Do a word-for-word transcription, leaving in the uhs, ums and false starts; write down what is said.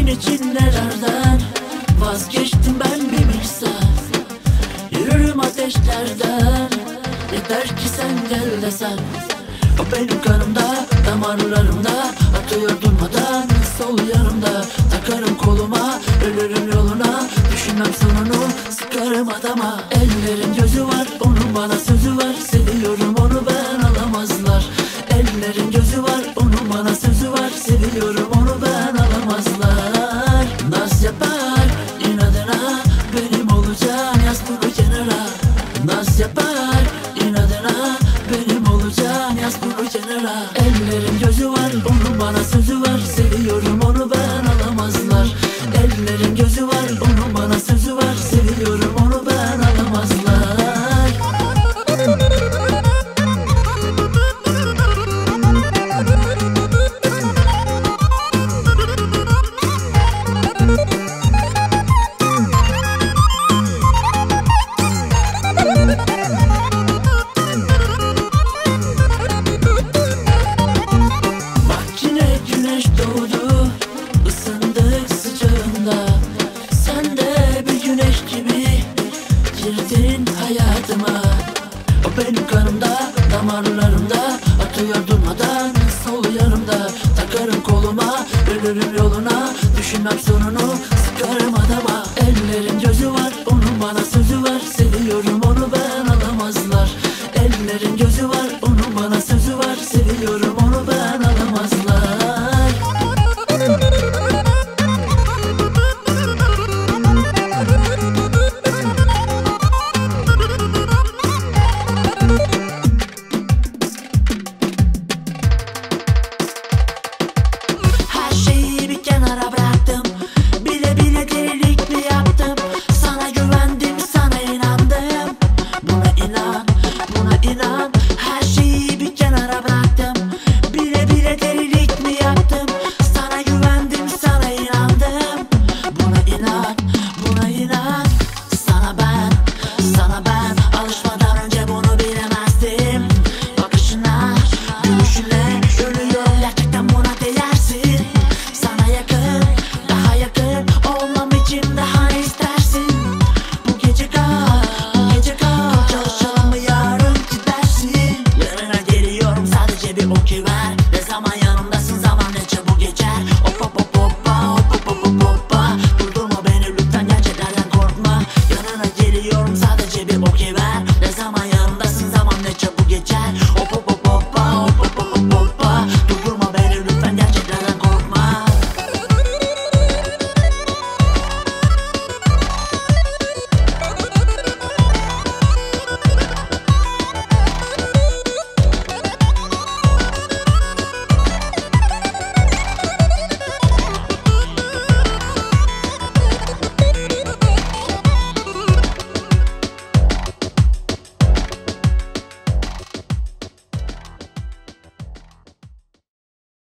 Senin için nelerden vazgeçtim ben bir mikser. Yürürüm ateşlerden, yeter ki sen gel desen. O benim kanımda, damarlarımda, atıyor durmadan sol yanımda. Takarım koluma, ölürüm yoluna, düşünmem sonunu, sıkarım adama. Ellerin gözü var, onun bana sözü var, seviyorum onu ben alamazlar. Ellerin gözü var, onun bana sözü var, seviyorum onu ben alamazlar. Naz yapar inadına, benim olacaksın, yaz bunu kenara. Naz yapar inadına, benim olacaksın, yaz bunu kenara. Ellerin gözü var, onun bana sözü var, seviyorum onu ben alamazlar. Ellerin gözü var, onun bana sözü var, seviyorum onu ben alamazlar. Bak yine güneş doğdu, ısındık sıcağında. Sen de bir güneş gibi girdin hayatıma. O benim kanımda, damarlarımda, atıyor durmadan sol yanımda. Takarım koluma, ölürüm yoluna, düşünmem sonunu,